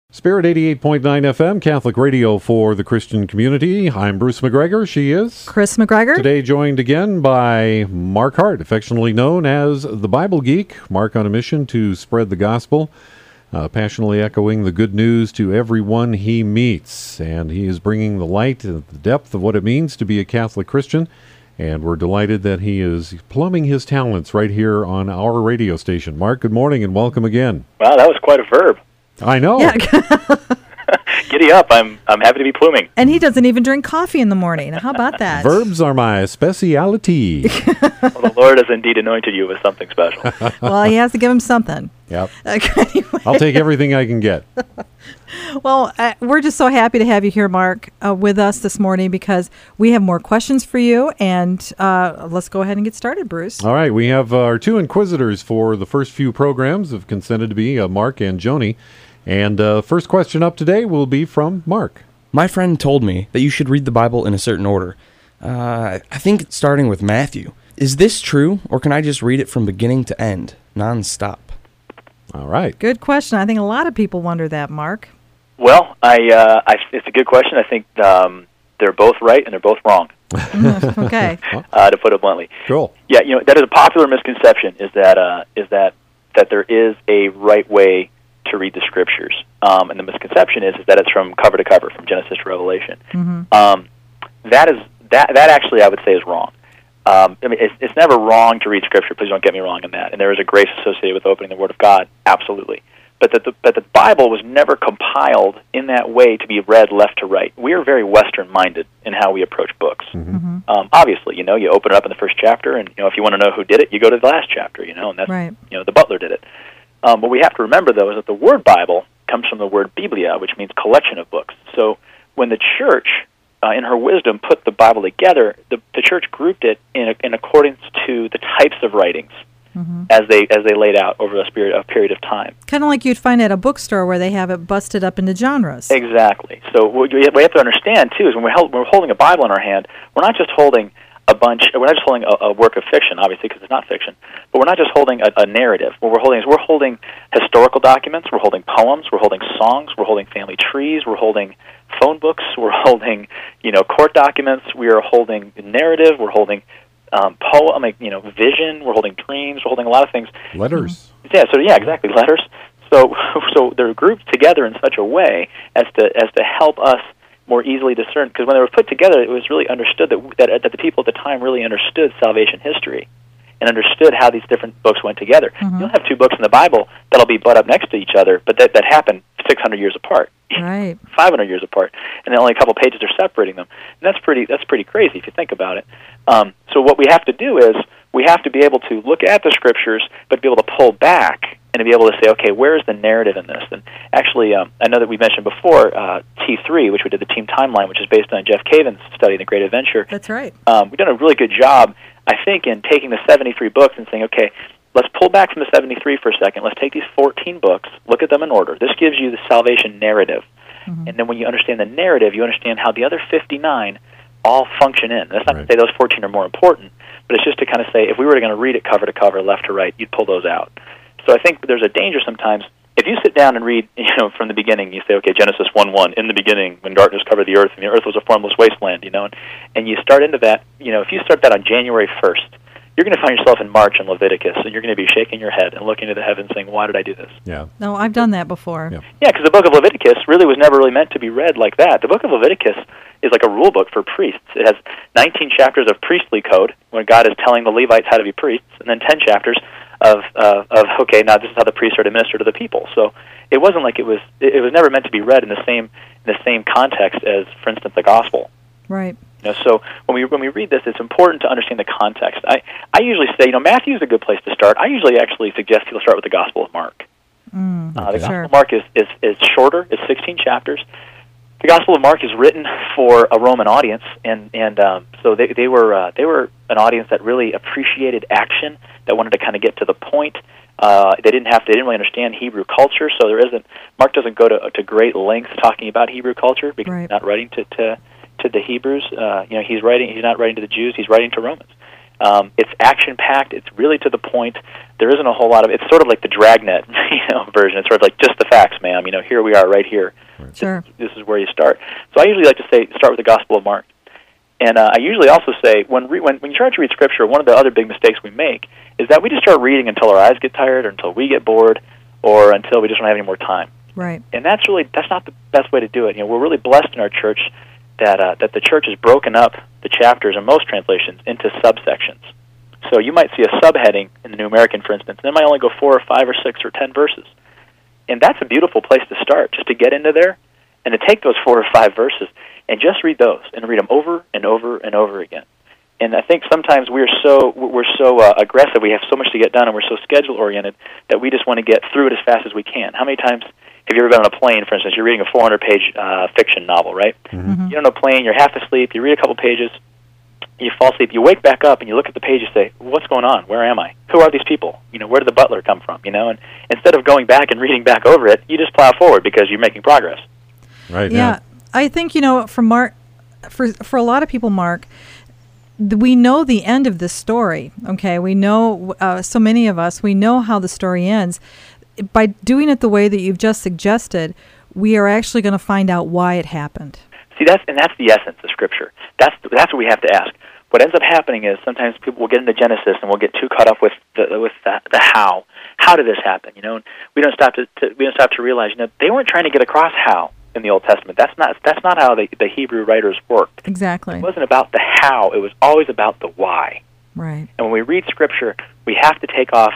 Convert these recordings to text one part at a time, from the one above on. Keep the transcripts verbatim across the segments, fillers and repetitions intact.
Spirit eighty-eight point nine F M, Catholic radio for the Christian community. I'm Bruce McGregor. She is Chris McGregor. Today joined again by Mark Hart, affectionately known as the Bible Geek. Mark on a mission to spread the gospel, uh, passionately echoing the good news to everyone he meets. And he is bringing the light and the depth of what it means to be a Catholic Christian. And we're delighted that he is plumbing his talents right here on our radio station. Mark, good morning and welcome again. Wow, that was quite a verb. I know. Yeah. Giddy up. I'm I'm happy to be pluming. And he doesn't even drink coffee in the morning. How about that? Verbs are my speciality. Well, the Lord has indeed anointed you with something special. Well, he has to give him something. Yep. Okay, anyway. I'll take everything I can get. Well, uh, we're just so happy to have you here, Mark, uh, with us this morning because we have more questions for you. And uh, let's go ahead and get started, Bruce. All right. We have uh, our two inquisitors for the first few programs have consented to be uh, Mark and Joni. And uh, first question up today will be from Mark. My friend told me that you should read the Bible in a certain order. Uh, I think it's starting with Matthew. Is this true, or can I just read it from beginning to end, nonstop? All right. Good question. I think a lot of people wonder that, Mark. Well, I, uh, I it's a good question. I think um, they're both right and they're both wrong. Okay. uh, to put it bluntly. Cool. Yeah, you know that is a popular misconception. Is that uh, is that that there is a right way to read the Scriptures, um, and the misconception is, is that it's from cover to cover, from Genesis to Revelation. Mm-hmm. Um, that is that that actually I would say is wrong. Um, I mean, it's, it's never wrong to read Scripture. Please don't get me wrong on that. And there is a grace associated with opening the Word of God, absolutely. But that the but the Bible was never compiled in that way to be read left to right. We are very Western-minded in how we approach books. Mm-hmm. Mm-hmm. Um, obviously, you know, you open it up in the first chapter, and you know, if you want to know who did it, you go to the last chapter. You know, and that's Right. you know, the butler did it. Um, what we have to remember, though, is that the word Bible comes from the word Biblia, which means collection of books. So when the church, uh, in her wisdom, put the Bible together, the, the church grouped it in, in accordance to the types of writings Mm-hmm. as they as they laid out over a period, a period of time. Kind of like you'd find at a bookstore where they have it busted up into genres. Exactly. So what we have to understand, too, is when we're, held, when we're holding a Bible in our hand, we're not just holding a bunch, we're not just holding a, a work of fiction, obviously, because it's not fiction, but we're not just holding a, a narrative. What we're holding is we're holding historical documents, we're holding poems, we're holding songs, we're holding family trees, we're holding phone books, we're holding, you know, court documents, we are holding narrative, we're holding um, poem, like, you know, vision, we're holding dreams, we're holding a lot of things. Letters. Yeah, so yeah, exactly, letters. So, so they're grouped together in such a way as to as to help us more easily discern, because when they were put together, it was really understood that, that that the people at the time really understood salvation history and understood how these different books went together. Mm-hmm. You'll have two books in the Bible that'll be butt up next to each other, but that, that happened six hundred years apart, Right. five hundred years apart, and then only a couple pages are separating them. And that's pretty that's pretty crazy if you think about it. Um, so what we have to do is we have to be able to look at the Scriptures, but be able to pull back and to be able to say, okay, where is the narrative in this? And actually, um, I know that we mentioned before uh, T three, which we did the Team Timeline, which is based on Jeff Caven's study, The Great Adventure. That's right. Um, we've done a really good job, I think, in taking the seventy-three books and saying, okay, let's pull back from the seventy-three for a second. Let's take these fourteen books, look at them in order. This gives you the salvation narrative. Mm-hmm. And then when you understand the narrative, you understand how the other fifty-nine all function in. That's not Right. to say those fourteen are more important, but it's just to kind of say, if we were going to read it cover to cover, left to right, you'd pull those out. So I think there's a danger sometimes. If you sit down and read, you know, from the beginning, you say, okay, Genesis one one, in the beginning, when darkness covered the earth, and the earth was a formless wasteland, you know, and, and you start into that, you know, if you start that on January first, you're going to find yourself in March in Leviticus, and you're going to be shaking your head and looking to the heavens saying, why did I do this? Yeah. No, I've done that before. Yeah. Yeah, because the book of Leviticus really was never really meant to be read like that. The book of Leviticus is like a rule book for priests. It has nineteen chapters of priestly code, where God is telling the Levites how to be priests, and then ten chapters of, uh, of okay, now this is how the priests are to minister to the people. So it wasn't like it was, it, it was never meant to be read in the same in the same context as, for instance, the gospel. Right. You know, so when we when we read this, it's important to understand the context. I, I usually say, you know, Matthew is a good place to start. I usually actually suggest people start with the Gospel of Mark. Mm, Uh, the Okay. Gospel sure. of Mark is, is, is shorter. It's sixteen chapters. The Gospel of Mark is written for a Roman audience, and and um, so they they were uh, they were an audience that really appreciated action, that wanted to kind of get to the point. Uh, they didn't have to, they didn't really understand Hebrew culture, so there isn't Mark doesn't go to to great lengths talking about Hebrew culture because Right. he's not writing to to, to the Hebrews. Uh, you know, he's writing he's not writing to the Jews. He's writing to Romans. Um, it's action-packed. It's really to the point. There isn't a whole lot of. It's sort of like the Dragnet, you know, version. It's sort of like just the facts, ma'am. You know, here we are, right here. Right. Sure. This, this is where you start. So I usually like to say start with the Gospel of Mark, and uh, I usually also say when re- when when you try to read Scripture, one of the other big mistakes we make is that we just start reading until our eyes get tired, or until we get bored, or until we just don't have any more time. Right. And that's really that's not the best way to do it. You know, we're really blessed in our church that uh, that the church has broken up the chapters in most translations into subsections. So you might see a subheading in the New American, for instance, and it might only go four or five or six or ten verses. And that's a beautiful place to start, just to get into there and to take those four or five verses and just read those and read them over and over and over again. And I think sometimes we're so we're so uh, aggressive, we have so much to get done, and we're so schedule-oriented that we just want to get through it as fast as we can. How many times have you ever been on a plane, for instance, you're reading a four hundred page uh, fiction novel, right? Mm-hmm. You're on a plane, you're half asleep, you read a couple pages, you fall asleep, you wake back up and you look at the page and say, what's going on? Where am I? Who are these people? You know, where did the butler come from? You know, and instead of going back and reading back over it, you just plow forward because you're making progress. Right. Yeah, Yeah. I think, you know, for Mark, for for a lot of people, Mark, th- we know the end of this story. Okay, we know uh, so many of us. We know how the story ends. By doing it the way that you've just suggested, we are actually going to find out why it happened. See, that's and that's the essence of Scripture. That's that's what we have to ask. What ends up happening is sometimes people will get into Genesis and we'll get too caught up with the with the, the how. How did this happen? You know, and we don't stop to, to we don't stop to realize, you know, they weren't trying to get across how in the Old Testament. That's not that's not how the the Hebrew writers worked. Exactly. It wasn't about the how. It was always about the why. Right. And when we read Scripture, we have to take off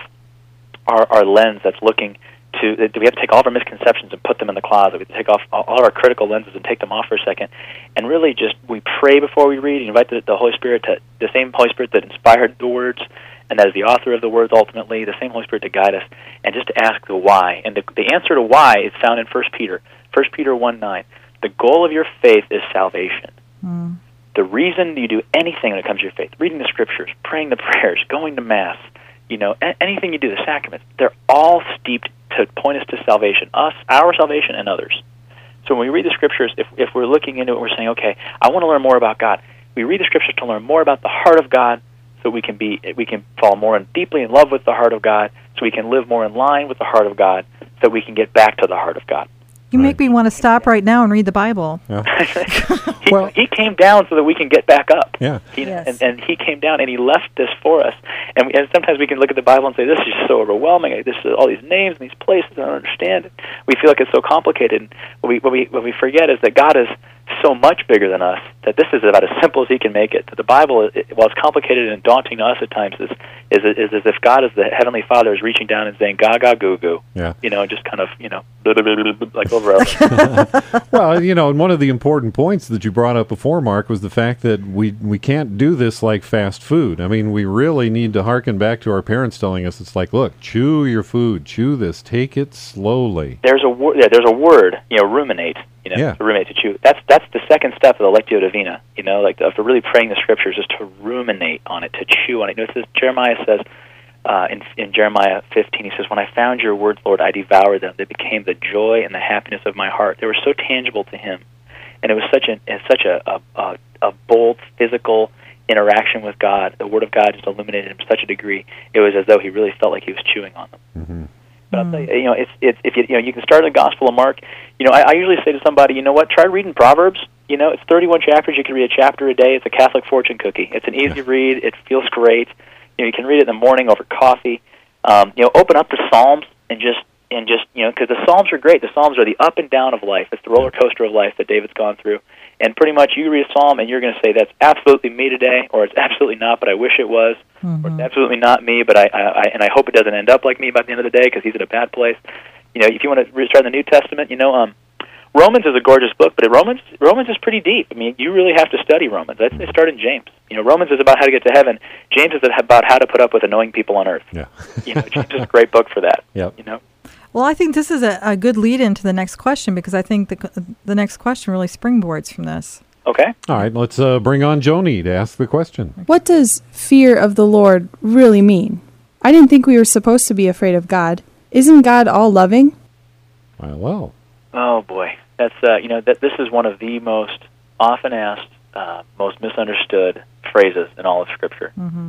our our lens that's looking to. We have to take all of our misconceptions and put them in the closet. We have to take off all of our critical lenses and take them off for a second, and really just we pray before we read. And invite the, the Holy Spirit to the same Holy Spirit that inspired the words and that is the author of the words ultimately, the same Holy Spirit to guide us, and just to ask the why. And the, the answer to why is found in First Peter. First Peter one nine. The goal of your faith is salvation. Mm. The reason you do anything when it comes to your faith, reading the Scriptures, praying the prayers, going to Mass, you know, a- anything you do, the sacraments, they're all steeped to point us to salvation, us, our salvation, and others. So when we read the Scriptures, if, if we're looking into it, we're saying, okay, I want to learn more about God. We read the Scriptures to learn more about the heart of God, so we can be, we can fall more in, deeply in love with the heart of God, so we can live more in line with the heart of God, so we can get back to the heart of God. You Right. make me want to stop right now and read the Bible. Yeah. he, Well- he came down so that we can get back up. Yeah. He, Yes. and, and he came down and he left this for us. And, we, and sometimes we can look at the Bible and say, this is so overwhelming. This is all these names and these places. I don't understand it. We feel like it's so complicated. And what we, what we, what we forget is that God is so much bigger than us that this is about as simple as he can make it. That the Bible, it, while it's complicated and daunting to us at times, is, is, is as if God is the Heavenly Father is reaching down and saying, gaga goo goo. Yeah. You know, just kind of, you know, like over our... Well, you know, and one of the important points that you brought up before, Mark, was the fact that we we can't do this like fast food. I mean, we really need to hearken back to our parents telling us, it's like, look, chew your food, chew this, take it slowly. There's a word. Yeah, there's a word. You know, ruminate. You know, Yeah. to ruminate, to chew. That's that's the second step of the Lectio Divina. You know, like of really praying the Scriptures is to ruminate on it, to chew on it. You know, it says, Jeremiah says uh, in in Jeremiah fifteen, he says, "When I found your words, Lord, I devoured them. They became the joy and the happiness of my heart. They were so tangible to him, and it was such an it's such a a, a a bold physical interaction with God. The Word of God just illuminated him to such a degree. It was as though he really felt like he was chewing on them." Mm-hmm. But I'll tell you, you know, it's it's if you you know you can start in the Gospel of Mark. You know, I, I usually say to somebody, you know what, try reading Proverbs. You know, it's thirty-one chapters. You can read a chapter a day. It's a Catholic fortune cookie. It's an easy read. It feels great. You know, you can read it in the morning over coffee. Um, you know, open up the Psalms and just and just you know, because the Psalms are great. The Psalms are the up and down of life. It's the roller coaster of life that David's gone through. And pretty much, you read a Psalm and you're going to say, "That's absolutely me today," or "It's absolutely not, but I wish it was," Mm-hmm. or "It's absolutely not me, but I, I, I and I hope it doesn't end up like me by the end of the day because he's in a bad place." You know, if you want to start in the New Testament, you know, um, Romans is a gorgeous book, but Romans Romans is pretty deep. I mean, you really have to study Romans. I'd say start in James. You know, Romans is about how to get to heaven. James is about how to put up with annoying people on earth. Yeah. You know, James is a great book for that. Yep. You know. Well, I think this is a, a good lead into the next question because I think the the next question really springboards from this. Okay. All right, let's uh, bring on Joni to ask the question. What does fear of the Lord really mean? I didn't think we were supposed to be afraid of God. Isn't God all loving? Well, well. Oh boy, that's uh, you know that this is one of the most often asked, uh, most misunderstood phrases in all of Scripture. Mm-hmm.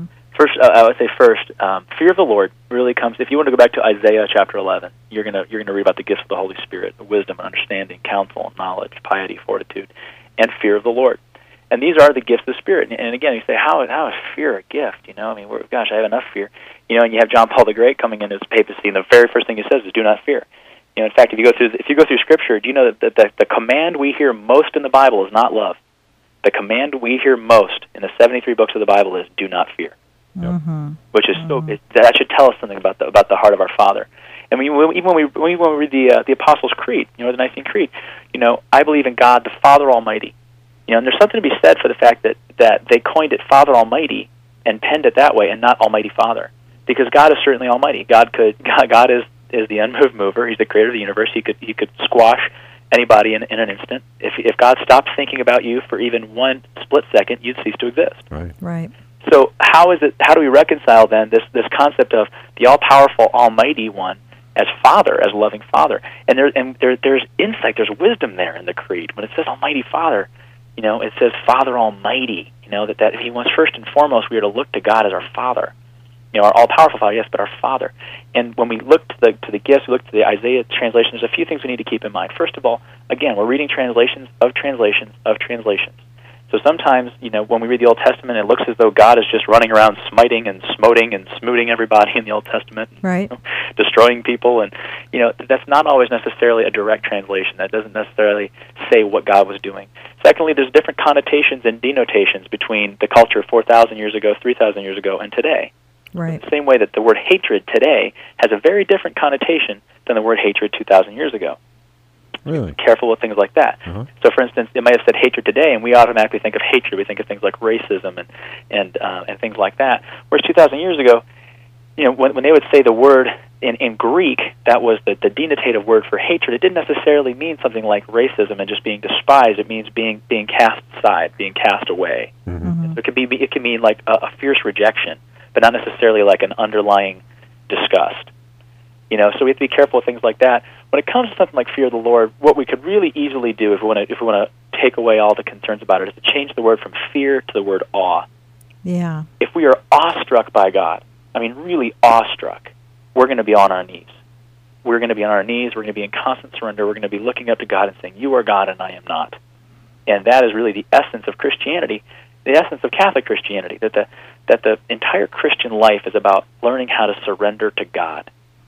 first, uh, I would say first, um, fear of the Lord really comes. If you want to go back to Isaiah chapter eleven, you're gonna you're gonna read about the gifts of the Holy Spirit, wisdom and understanding, counsel and knowledge, piety, fortitude, and fear of the Lord. And these are the gifts of the Spirit. And, and again, you say, how how is fear a gift? You know, I mean, we're, gosh, I have enough fear. You know, and you have John Paul the Great coming into his papacy, and the very first thing he says is, "Do not fear." You know, in fact, if you go through if you go through Scripture, do you know that the, the, the command we hear most in the Bible is not love? The command we hear most in the seventy-three books of the Bible is, "Do not fear." Mm-hmm. Which is mm-hmm. so it, that should tell us something about the about the heart of our Father. And we, we, even when we when we, when we read the uh, the Apostles' Creed, you know, the Nicene Creed, you know, I believe in God the Father Almighty. You know, and there's something to be said for the fact that that they coined it Father Almighty and penned it that way, and not Almighty Father, because God is certainly Almighty. God could God, God is is the unmoved mover. He's the creator of the universe. He could he could squash anybody in, in an instant. If if God stopped thinking about you for even one split second, you'd cease to exist. Right. Right. So how is it? How do we reconcile then this this concept of the all-powerful, Almighty One as Father, as loving Father? And there and there there's insight, there's wisdom there in the Creed when it says Almighty Father. You know, it says Father Almighty. You know that that He wants first and foremost we are to look to God as our Father. You know, our all-powerful Father, yes, but our Father. And when we look to the to the gifts, we look to the Isaiah translation. There's a few things we need to keep in mind. First of all, again, we're reading translations of translations of translations. So sometimes, you know, when we read the Old Testament, it looks as though God is just running around smiting and smoting and smooting everybody in the Old Testament, right? You know, destroying people, and you know that's not always necessarily a direct translation. That doesn't necessarily say what God was doing. Secondly, there's different connotations and denotations between the culture four thousand years ago, three thousand years ago, and today. Right. In the same way that the word hatred today has a very different connotation than the word hatred two thousand years ago. Really? Careful with things like that. Uh-huh. So, for instance, it might have said hatred today, and we automatically think of hatred. We think of things like racism and and uh, and things like that. Whereas two thousand years ago, you know, when, when they would say the word in, in Greek, that was the, the denotative word for hatred. It didn't necessarily mean something like racism and just being despised. It means being being cast aside, being cast away. Mm-hmm. Mm-hmm. So it could be it can mean like a, a fierce rejection, but not necessarily like an underlying disgust. You know, so we have to be careful with things like that. When it comes to something like fear of the Lord, what we could really easily do if we want to if we want to take away all the concerns about it is to change the word from fear to the word awe. Yeah. If we are awestruck by God, I mean really awestruck, we're going to be on our knees. We're going to be on our knees. We're going to be in constant surrender. We're going to be looking up to God and saying, "You are God and I am not." And that is really the essence of Christianity, the essence of Catholic Christianity, that the that the entire Christian life is about learning how to surrender to God.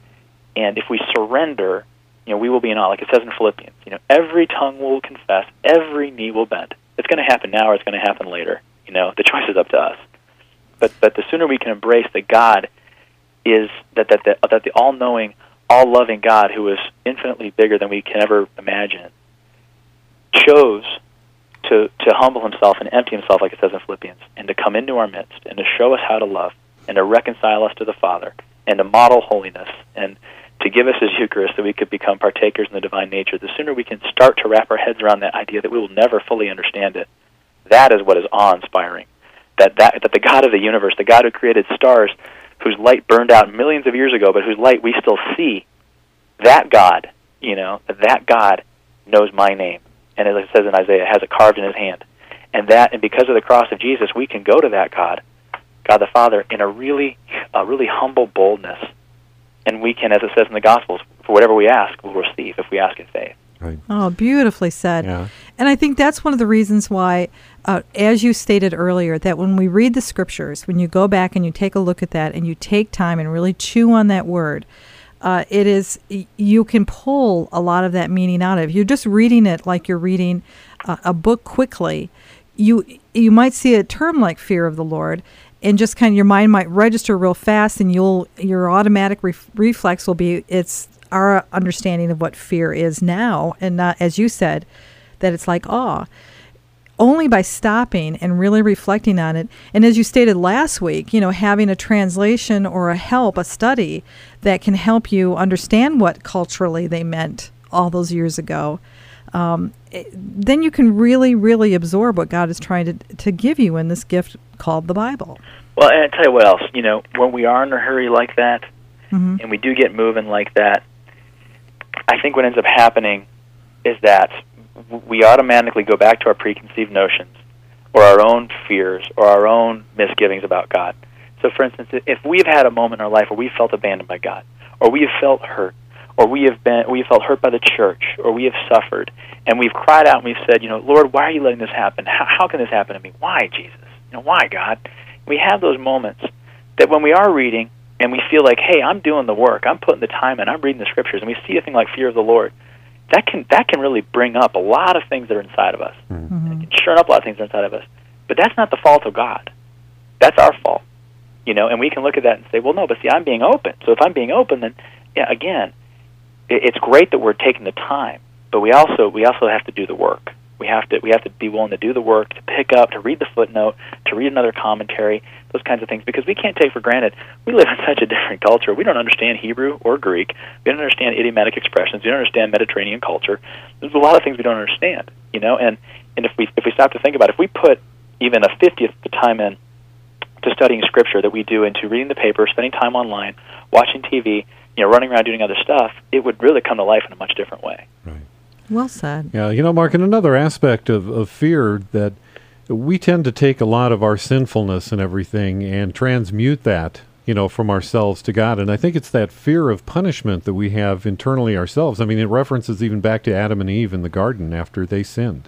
And if we surrender, you know, we will be in awe, like it says in Philippians. You know, every tongue will confess, every knee will bend. It's going to happen now, or it's going to happen later. You know, the choice is up to us. But but the sooner we can embrace that God is that that the, that the all-knowing, all-loving God, who is infinitely bigger than we can ever imagine, chose to to humble Himself and empty Himself, like it says in Philippians, and to come into our midst and to show us how to love and to reconcile us to the Father and to model holiness and to give us His Eucharist so we could become partakers in the divine nature. The sooner we can start to wrap our heads around that idea that we will never fully understand it, that is what is awe-inspiring. That, that, that the God of the universe, the God who created stars, whose light burned out millions of years ago, but whose light we still see, that God, you know, that God knows my name. And as it says in Isaiah, has it carved in His hand. And that, and because of the cross of Jesus, we can go to that God, God the Father, in a really, a really humble boldness. And we can, as it says in the Gospels, for whatever we ask, we'll receive if we ask in faith. Right. Oh, beautifully said. Yeah. And I think that's one of the reasons why, uh, as you stated earlier, that when we read the Scriptures, when you go back and you take a look at that and you take time and really chew on that word, uh, it is, you can pull a lot of that meaning out of it. If you're just reading it like you're reading uh, a book quickly, you you might see a term like fear of the Lord, and just kind of your mind might register real fast, and you'll your automatic ref- reflex will be it's our understanding of what fear is now, and not, as you said, that it's like awe. Only by stopping and really reflecting on it, and as you stated last week, you know, having a translation or a help, a study that can help you understand what culturally they meant all those years ago, um, it, then you can really, really absorb what God is trying to to give you in this gift called the Bible. Well, and I tell you what else, you know, when we are in a hurry like that, Mm-hmm. and we do get moving like that, I think what ends up happening is that we automatically go back to our preconceived notions or our own fears or our own misgivings about God. So, for instance, if we've had a moment in our life where we felt abandoned by God, or we have felt hurt, or we have been we have felt hurt by the church, or we have suffered, and we've cried out and we've said, you know, Lord, why are you letting this happen? How, how can this happen to me? Why, Jesus? You know, why, God? We have those moments that when we are reading and we feel like, hey, I'm doing the work, I'm putting the time in, I'm reading the Scriptures, and we see a thing like fear of the Lord, that can that can really bring up a lot of things that are inside of us. Mm-hmm. And it can churn up a lot of things that are inside of us. But that's not the fault of God. That's our fault. You know, and we can look at that and say, well, no, but see, I'm being open. So if I'm being open, then, yeah, again, it, it's great that we're taking the time, but we also we also have to do the work. We have to we have to be willing to do the work, to pick up, to read the footnote, to read another commentary, those kinds of things, because we can't take for granted we live in such a different culture. We don't understand Hebrew or Greek. We don't understand idiomatic expressions. We don't understand Mediterranean culture. There's a lot of things we don't understand, you know. And and if we if we stop to think about it, if we put even a fiftieth of the time in to studying Scripture that we do into reading the paper, spending time online, watching T V, you know, running around doing other stuff, it would really come to life in a much different way. Right. Well said. Yeah, you know, Mark, and another aspect of, of fear that we tend to take a lot of our sinfulness and everything and transmute that, you know, from ourselves to God. And I think it's that fear of punishment that we have internally ourselves. I mean, it references even back to Adam and Eve in the garden after they sinned.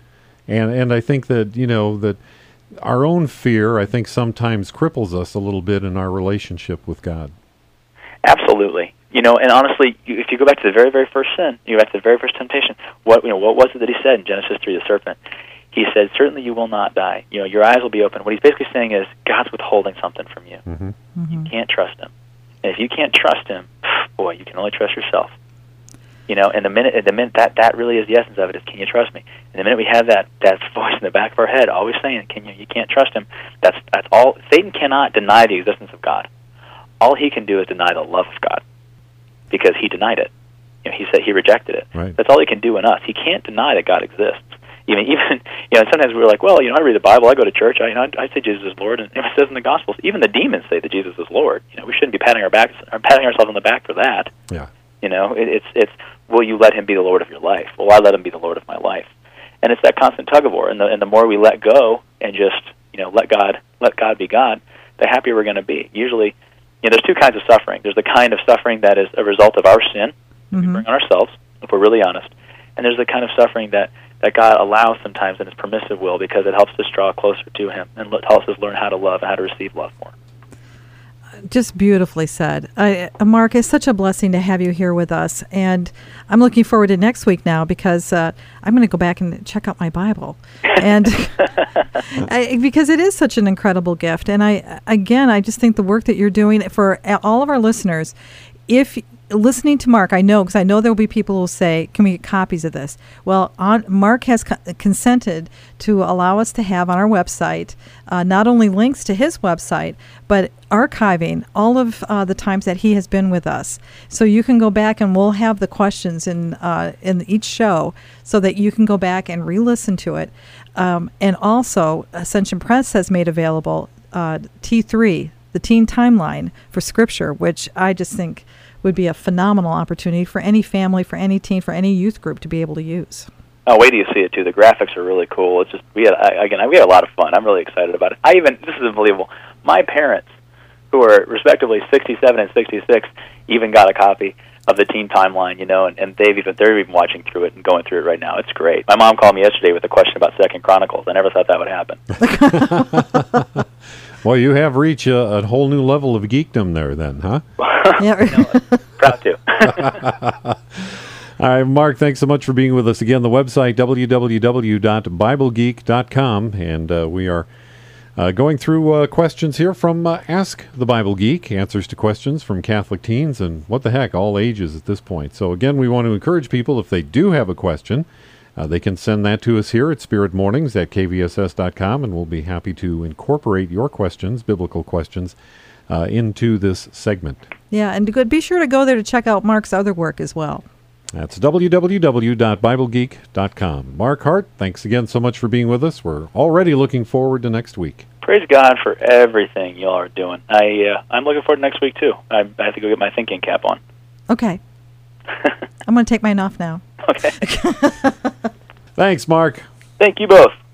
And and I think that, you know, that our own fear, I think, sometimes cripples us a little bit in our relationship with God. Absolutely. You know, and honestly, you, if you go back to the very, very first sin, you go back to the very first temptation, what you know, what was it that he said in Genesis three, the serpent? He said, certainly you will not die. You know, your eyes will be open. What he's basically saying is, God's withholding something from you. Mm-hmm. Mm-hmm. You can't trust him. And if you can't trust him, boy, you can only trust yourself. You know, and the minute, the minute that, that really is the essence of it, is can you trust me? And the minute we have that, that voice in the back of our head always saying, can you, you can't trust him, that's, that's all. Satan cannot deny the existence of God. All he can do is deny the love of God, because he denied it. You know, he said he rejected it. Right. That's all he can do in us. He can't deny that God exists. Even, even, you know, sometimes we're like, well, you know, I read the Bible, I go to church, I, you know, I, I say Jesus is Lord, and it says in the Gospels, even the demons say that Jesus is Lord. You know, we shouldn't be patting our backs, or patting ourselves on the back for that. Yeah. You know, it, it's it's will you let him be the Lord of your life? Will I let him be the Lord of my life? And it's that constant tug of war. And the and the more we let go and just, you know, let God let God be God, the happier we're going to be. Usually, you know, there's two kinds of suffering. There's the kind of suffering that is a result of our sin Mm-hmm. we bring on ourselves, if we're really honest. And there's the kind of suffering that, that God allows sometimes in his permissive will, because it helps us draw closer to him and helps us learn how to love and how to receive love more. Just beautifully said. Uh, Mark, it's such a blessing to have you here with us. And I'm looking forward to next week now, because uh, I'm going to go back and check out my Bible. And I, because it is such an incredible gift. And I, again, I just think the work that you're doing for all of our listeners, if listening to Mark, I know, because I know there will be people who will say, can we get copies of this? Well, on, Mark has co- consented to allow us to have on our website uh, not only links to his website, but archiving all of uh, the times that he has been with us. So you can go back, and we'll have the questions in, uh, in each show, so that you can go back and re-listen to it. Um, and also, Ascension Press has made available uh, T three, the Teen Timeline for Scripture, which I just think would be a phenomenal opportunity for any family, for any teen, for any youth group to be able to use. Oh, wait till you see it too. The graphics are really cool. It's just we had I, again we had a lot of fun. I'm really excited about it. I even this is unbelievable. My parents, who are respectively sixty-seven and sixty-six, even got a copy of the Teen Timeline. You know, and, and they've even they're even watching through it and going through it right now. It's great. My mom called me yesterday with a question about Second Chronicles. I never thought that would happen. Well, you have reached a, a whole new level of geekdom there then, huh? Yeah. You know, proud to. All right, Mark, thanks so much for being with us again. The website, w w w dot bible geek dot com, and uh, we are uh, going through uh, questions here from uh, Ask the Bible Geek, answers to questions from Catholic teens, and what the heck, all ages at this point. So again, we want to encourage people, if they do have a question, Uh, they can send that to us here at Spirit Mornings at k v s s dot com, and we'll be happy to incorporate your questions, biblical questions, uh, into this segment. Yeah, and good, be sure to go there to check out Mark's other work as well. That's w w w dot bible geek dot com. Mark Hart, thanks again so much for being with us. We're already looking forward to next week. Praise God for everything y'all are doing. I, uh, I'm looking forward to next week, too. I, I have to go get my thinking cap on. Okay. I'm going to take mine off now. Okay. Thanks, Mark. Thank you both.